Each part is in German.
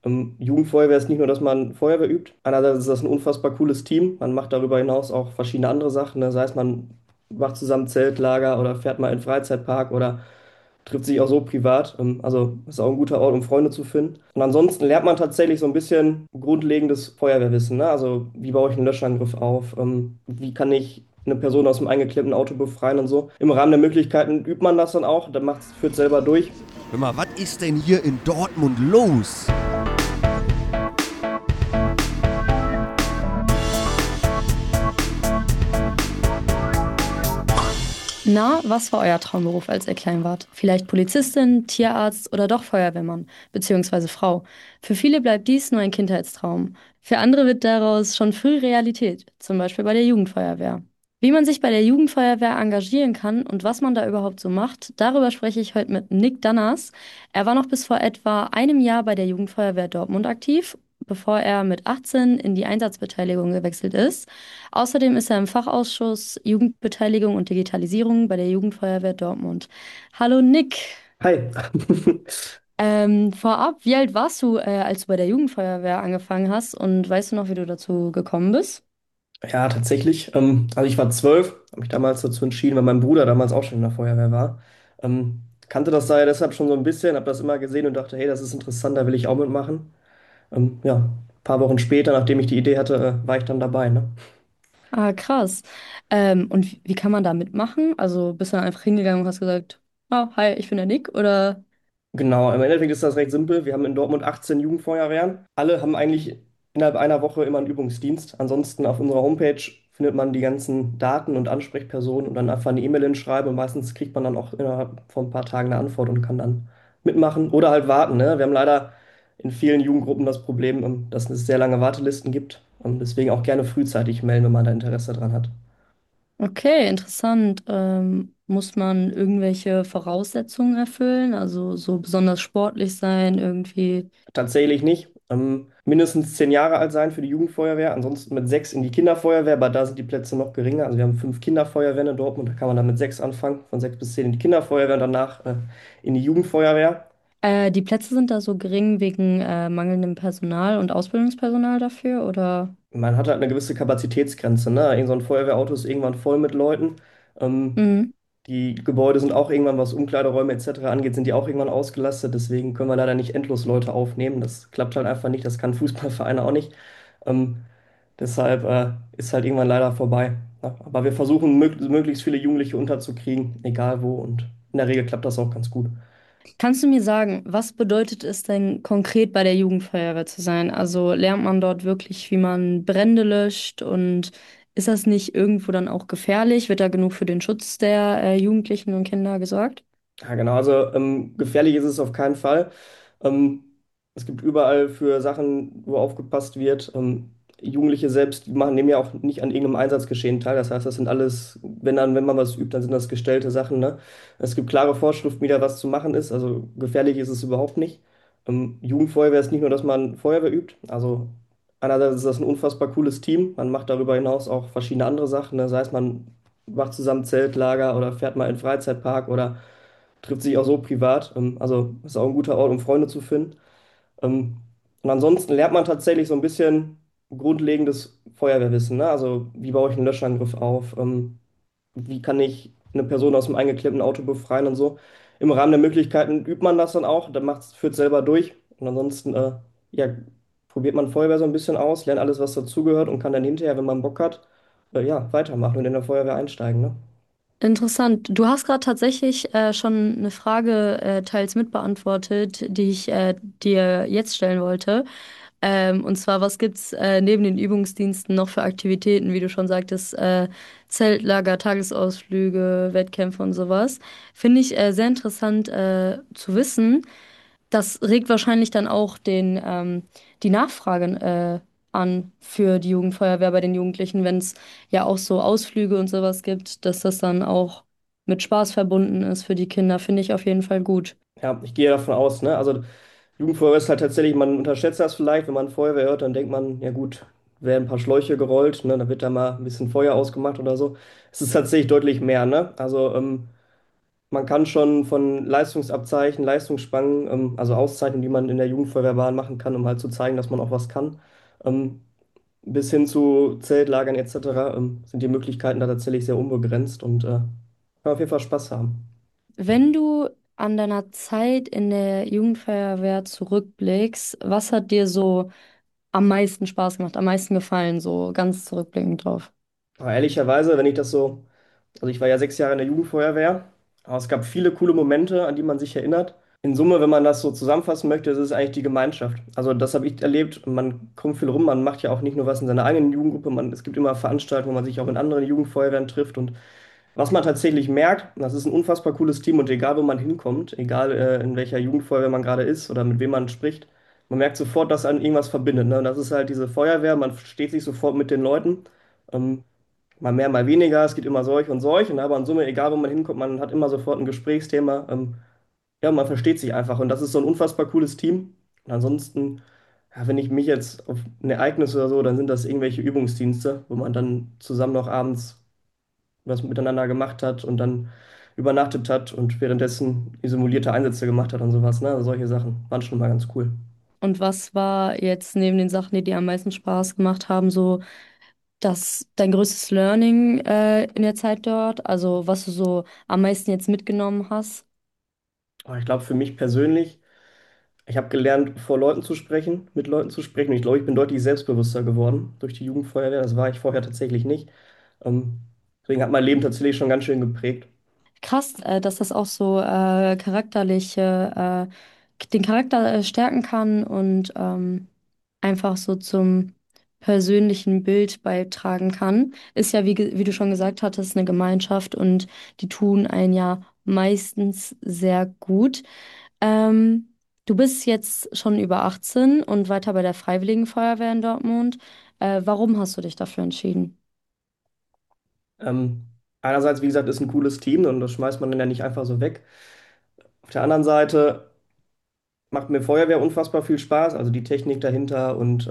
Jugendfeuerwehr ist nicht nur, dass man Feuerwehr übt. Einerseits ist das ein unfassbar cooles Team. Man macht darüber hinaus auch verschiedene andere Sachen, ne? Sei es, man macht zusammen Zeltlager oder fährt mal in den Freizeitpark oder trifft sich auch so privat. Also ist auch ein guter Ort, um Freunde zu finden. Und ansonsten lernt man tatsächlich so ein bisschen grundlegendes Feuerwehrwissen, ne? Also wie baue ich einen Löschangriff auf? Wie kann ich eine Person aus dem eingeklemmten Auto befreien und so. Im Rahmen der Möglichkeiten übt man das dann auch. Dann führt selber durch. Hör mal, was ist denn hier in Dortmund los? Na, was war euer Traumberuf, als ihr klein wart? Vielleicht Polizistin, Tierarzt oder doch Feuerwehrmann bzw. Frau? Für viele bleibt dies nur ein Kindheitstraum. Für andere wird daraus schon früh Realität, zum Beispiel bei der Jugendfeuerwehr. Wie man sich bei der Jugendfeuerwehr engagieren kann und was man da überhaupt so macht, darüber spreche ich heute mit Nick Danners. Er war noch bis vor etwa einem Jahr bei der Jugendfeuerwehr Dortmund aktiv, bevor er mit 18 in die Einsatzbeteiligung gewechselt ist. Außerdem ist er im Fachausschuss Jugendbeteiligung und Digitalisierung bei der Jugendfeuerwehr Dortmund. Hallo Nick. Hi. Vorab, wie alt warst du, als du bei der Jugendfeuerwehr angefangen hast und weißt du noch, wie du dazu gekommen bist? Ja, tatsächlich. Also ich war 12, habe mich damals dazu entschieden, weil mein Bruder damals auch schon in der Feuerwehr war. Kannte das daher deshalb schon so ein bisschen, habe das immer gesehen und dachte, hey, das ist interessant, da will ich auch mitmachen. Ja, ein paar Wochen später, nachdem ich die Idee hatte, war ich dann dabei, ne? Ah, krass. Und wie kann man da mitmachen? Also bist du dann einfach hingegangen und hast gesagt, ah, hi, ich bin der Nick oder? Genau, im Endeffekt ist das recht simpel. Wir haben in Dortmund 18 Jugendfeuerwehren. Alle haben eigentlich innerhalb einer Woche immer einen Übungsdienst. Ansonsten auf unserer Homepage findet man die ganzen Daten und Ansprechpersonen und dann einfach eine E-Mail hinschreiben und meistens kriegt man dann auch innerhalb von ein paar Tagen eine Antwort und kann dann mitmachen oder halt warten, ne? Wir haben leider in vielen Jugendgruppen das Problem, dass es sehr lange Wartelisten gibt und deswegen auch gerne frühzeitig melden, wenn man da Interesse dran hat. Okay, interessant. Muss man irgendwelche Voraussetzungen erfüllen? Also so besonders sportlich sein, irgendwie. Tatsächlich nicht. Mindestens 10 Jahre alt sein für die Jugendfeuerwehr, ansonsten mit 6 in die Kinderfeuerwehr, aber da sind die Plätze noch geringer. Also wir haben 5 Kinderfeuerwehren in Dortmund, da kann man dann mit 6 anfangen, von 6 bis 10 in die Kinderfeuerwehr und danach in die Jugendfeuerwehr. Die Plätze sind da so gering wegen mangelndem Personal und Ausbildungspersonal dafür, oder? Man hat halt eine gewisse Kapazitätsgrenze, ne? Irgend so ein Feuerwehrauto ist irgendwann voll mit Leuten. Ähm, Mhm. Die Gebäude sind auch irgendwann, was Umkleideräume etc. angeht, sind die auch irgendwann ausgelastet. Deswegen können wir leider nicht endlos Leute aufnehmen. Das klappt halt einfach nicht. Das kann Fußballvereine auch nicht. Ähm, Deshalb ist halt irgendwann leider vorbei. Ja, aber wir versuchen, möglichst viele Jugendliche unterzukriegen, egal wo. Und in der Regel klappt das auch ganz gut. Kannst du mir sagen, was bedeutet es denn konkret bei der Jugendfeuerwehr zu sein? Also lernt man dort wirklich, wie man Brände löscht und ist das nicht irgendwo dann auch gefährlich? Wird da genug für den Schutz der Jugendlichen und Kinder gesorgt? Ja, genau. Also gefährlich ist es auf keinen Fall. Ähm, Es gibt überall für Sachen, wo aufgepasst wird. Jugendliche selbst, die nehmen ja auch nicht an irgendeinem Einsatzgeschehen teil. Das heißt, das sind alles, wenn man was übt, dann sind das gestellte Sachen, ne? Es gibt klare Vorschriften, wie da was zu machen ist. Also gefährlich ist es überhaupt nicht. Jugendfeuerwehr ist nicht nur, dass man Feuerwehr übt. Also einerseits ist das ein unfassbar cooles Team. Man macht darüber hinaus auch verschiedene andere Sachen, ne? Sei es, man macht zusammen Zeltlager oder fährt mal in den Freizeitpark oder trifft sich auch so privat. Also ist auch ein guter Ort, um Freunde zu finden. Ähm, und ansonsten lernt man tatsächlich so ein bisschen grundlegendes Feuerwehrwissen, ne? Also wie baue ich einen Löschangriff auf? Wie kann ich eine Person aus dem eingeklemmten Auto befreien und so. Im Rahmen der Möglichkeiten übt man das dann auch, führt selber durch. Und ansonsten, ja, probiert man Feuerwehr so ein bisschen aus, lernt alles, was dazugehört und kann dann hinterher, wenn man Bock hat, ja, weitermachen und in der Feuerwehr einsteigen, ne? Interessant. Du hast gerade tatsächlich schon eine Frage teils mitbeantwortet, die ich dir jetzt stellen wollte. Und zwar, was gibt's neben den Übungsdiensten noch für Aktivitäten, wie du schon sagtest, Zeltlager, Tagesausflüge, Wettkämpfe und sowas? Finde ich sehr interessant zu wissen. Das regt wahrscheinlich dann auch die Nachfrage an für die Jugendfeuerwehr bei den Jugendlichen, wenn es ja auch so Ausflüge und sowas gibt, dass das dann auch mit Spaß verbunden ist für die Kinder, finde ich auf jeden Fall gut. Ja, ich gehe davon aus, ne? Also Jugendfeuerwehr ist halt tatsächlich, man unterschätzt das vielleicht, wenn man Feuerwehr hört, dann denkt man, ja gut, werden ein paar Schläuche gerollt, ne? Dann wird da mal ein bisschen Feuer ausgemacht oder so. Es ist tatsächlich deutlich mehr, ne? Also man kann schon von Leistungsabzeichen, Leistungsspannen, also Auszeichnungen, die man in der Jugendfeuerwehrbahn machen kann, um halt zu zeigen, dass man auch was kann, ähm, bis hin zu Zeltlagern etc., sind die Möglichkeiten da tatsächlich sehr unbegrenzt und kann auf jeden Fall Spaß haben. Wenn du an deiner Zeit in der Jugendfeuerwehr zurückblickst, was hat dir so am meisten Spaß gemacht, am meisten gefallen, so ganz zurückblickend drauf? Aber ehrlicherweise, wenn ich das so, also ich war ja 6 Jahre in der Jugendfeuerwehr, aber es gab viele coole Momente, an die man sich erinnert. In Summe, wenn man das so zusammenfassen möchte, ist es eigentlich die Gemeinschaft. Also das habe ich erlebt. Man kommt viel rum, man macht ja auch nicht nur was in seiner eigenen Jugendgruppe, es gibt immer Veranstaltungen, wo man sich auch in anderen Jugendfeuerwehren trifft. Und was man tatsächlich merkt, das ist ein unfassbar cooles Team und egal, wo man hinkommt, egal in welcher Jugendfeuerwehr man gerade ist oder mit wem man spricht, man merkt sofort, dass einen irgendwas verbindet. Ne? Und das ist halt diese Feuerwehr, man versteht sich sofort mit den Leuten. Ähm, Mal mehr, mal weniger, es gibt immer solch und solch, und aber in Summe, egal wo man hinkommt, man hat immer sofort ein Gesprächsthema. Ja, man versteht sich einfach und das ist so ein unfassbar cooles Team. Und ansonsten, ja, wenn ich mich jetzt auf ein Ereignis oder so, dann sind das irgendwelche Übungsdienste, wo man dann zusammen noch abends was miteinander gemacht hat und dann übernachtet hat und währenddessen simulierte Einsätze gemacht hat und sowas. Ne? Also solche Sachen waren schon mal ganz cool. Und was war jetzt neben den Sachen, die dir am meisten Spaß gemacht haben, so dein größtes Learning in der Zeit dort? Also was du so am meisten jetzt mitgenommen hast? Aber ich glaube, für mich persönlich, ich habe gelernt, vor Leuten zu sprechen, mit Leuten zu sprechen. Und ich glaube, ich bin deutlich selbstbewusster geworden durch die Jugendfeuerwehr. Das war ich vorher tatsächlich nicht. Ähm, Deswegen hat mein Leben tatsächlich schon ganz schön geprägt. Krass, dass das auch so den Charakter stärken kann und einfach so zum persönlichen Bild beitragen kann. Ist ja, wie du schon gesagt hattest, eine Gemeinschaft und die tun einen ja meistens sehr gut. Ähm, Du bist jetzt schon über 18 und weiter bei der Freiwilligen Feuerwehr in Dortmund. Warum hast du dich dafür entschieden? Einerseits, wie gesagt, ist ein cooles Team und das schmeißt man dann ja nicht einfach so weg. Auf der anderen Seite macht mir Feuerwehr unfassbar viel Spaß, also die Technik dahinter und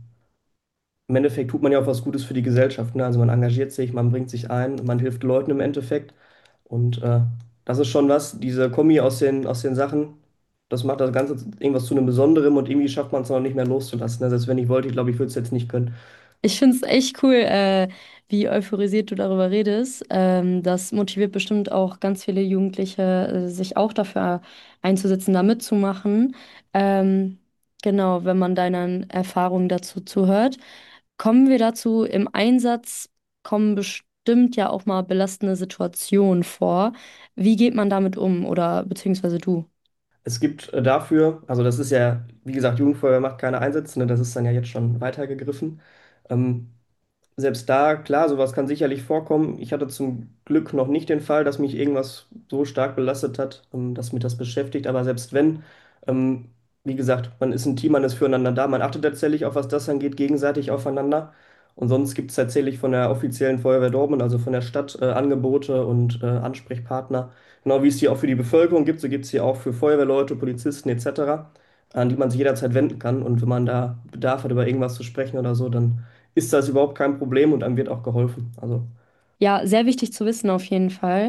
im Endeffekt tut man ja auch was Gutes für die Gesellschaft. Ne? Also man engagiert sich, man bringt sich ein, man hilft Leuten im Endeffekt. Und das ist schon was, diese Kombi aus den Sachen, das macht das Ganze irgendwas zu einem Besonderem und irgendwie schafft man es noch nicht mehr loszulassen. Ne? Selbst wenn ich wollte, ich glaube, ich würde es jetzt nicht können. Ich finde es echt cool, wie euphorisiert du darüber redest. Das motiviert bestimmt auch ganz viele Jugendliche, sich auch dafür einzusetzen, da mitzumachen. Ähm, genau, wenn man deinen Erfahrungen dazu zuhört. Kommen wir dazu, im Einsatz kommen bestimmt ja auch mal belastende Situationen vor. Wie geht man damit um oder beziehungsweise du? Es gibt dafür, also das ist ja, wie gesagt, Jugendfeuerwehr macht keine Einsätze, ne? Das ist dann ja jetzt schon weitergegriffen. Ähm, Selbst da, klar, sowas kann sicherlich vorkommen. Ich hatte zum Glück noch nicht den Fall, dass mich irgendwas so stark belastet hat, dass mich das beschäftigt. Aber selbst wenn, ähm, wie gesagt, man ist ein Team, man ist füreinander da, man achtet tatsächlich auf, was das angeht, gegenseitig aufeinander. Und sonst gibt es tatsächlich von der offiziellen Feuerwehr Dortmund, also von der Stadt, Angebote und Ansprechpartner. Genau wie es die auch für die Bevölkerung gibt, so gibt es hier auch für Feuerwehrleute, Polizisten etc., an die man sich jederzeit wenden kann. Und wenn man da Bedarf hat, über irgendwas zu sprechen oder so, dann ist das überhaupt kein Problem und einem wird auch geholfen. Also Ja, sehr wichtig zu wissen auf jeden Fall.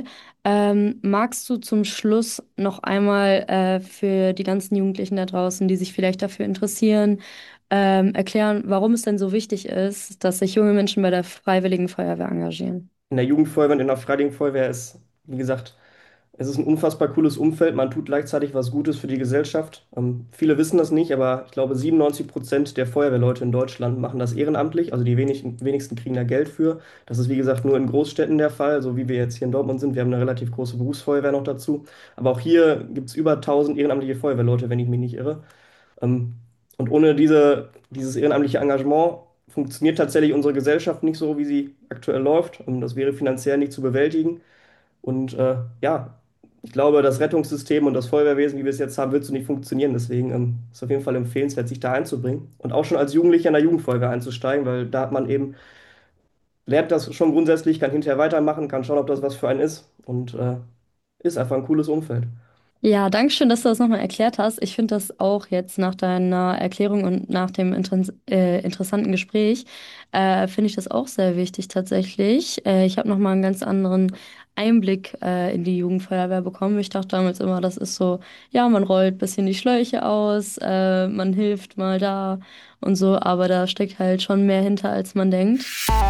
Magst du zum Schluss noch einmal für die ganzen Jugendlichen da draußen, die sich vielleicht dafür interessieren, erklären, warum es denn so wichtig ist, dass sich junge Menschen bei der Freiwilligen Feuerwehr engagieren? in der Jugendfeuerwehr und in der Freiwilligen Feuerwehr ist, wie gesagt, es ist ein unfassbar cooles Umfeld. Man tut gleichzeitig was Gutes für die Gesellschaft. Viele wissen das nicht, aber ich glaube, 97% der Feuerwehrleute in Deutschland machen das ehrenamtlich. Also die wenigsten kriegen da Geld für. Das ist, wie gesagt, nur in Großstädten der Fall, so wie wir jetzt hier in Dortmund sind. Wir haben eine relativ große Berufsfeuerwehr noch dazu. Aber auch hier gibt es über 1000 ehrenamtliche Feuerwehrleute, wenn ich mich nicht irre. Ähm, und ohne dieses ehrenamtliche Engagement funktioniert tatsächlich unsere Gesellschaft nicht so, wie sie aktuell läuft. Und das wäre finanziell nicht zu bewältigen. Und ja, ich glaube, das Rettungssystem und das Feuerwehrwesen, wie wir es jetzt haben, wird so nicht funktionieren. Deswegen ist auf jeden Fall empfehlenswert, sich da einzubringen und auch schon als Jugendlicher in der Jugendfeuerwehr einzusteigen, weil da hat man eben, lernt das schon grundsätzlich, kann hinterher weitermachen, kann schauen, ob das was für einen ist und ist einfach ein cooles Umfeld. Ja, danke schön, dass du das nochmal erklärt hast. Ich finde das auch jetzt nach deiner Erklärung und nach dem interessanten Gespräch, finde ich das auch sehr wichtig tatsächlich. Ich habe nochmal einen ganz anderen Einblick in die Jugendfeuerwehr bekommen. Ich dachte damals immer, das ist so, ja, man rollt ein bisschen die Schläuche aus, man hilft mal da und so, aber da steckt halt schon mehr hinter, als man denkt.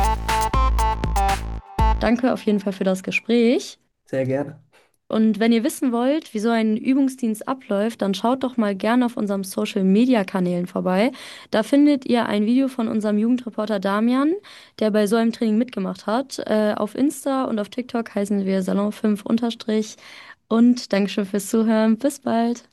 Danke auf jeden Fall für das Gespräch. Sehr gerne. Und wenn ihr wissen wollt, wie so ein Übungsdienst abläuft, dann schaut doch mal gerne auf unserem Social-Media-Kanälen vorbei. Da findet ihr ein Video von unserem Jugendreporter Damian, der bei so einem Training mitgemacht hat. Auf Insta und auf TikTok heißen wir Salon 5 unterstrich. Und Dankeschön fürs Zuhören. Bis bald.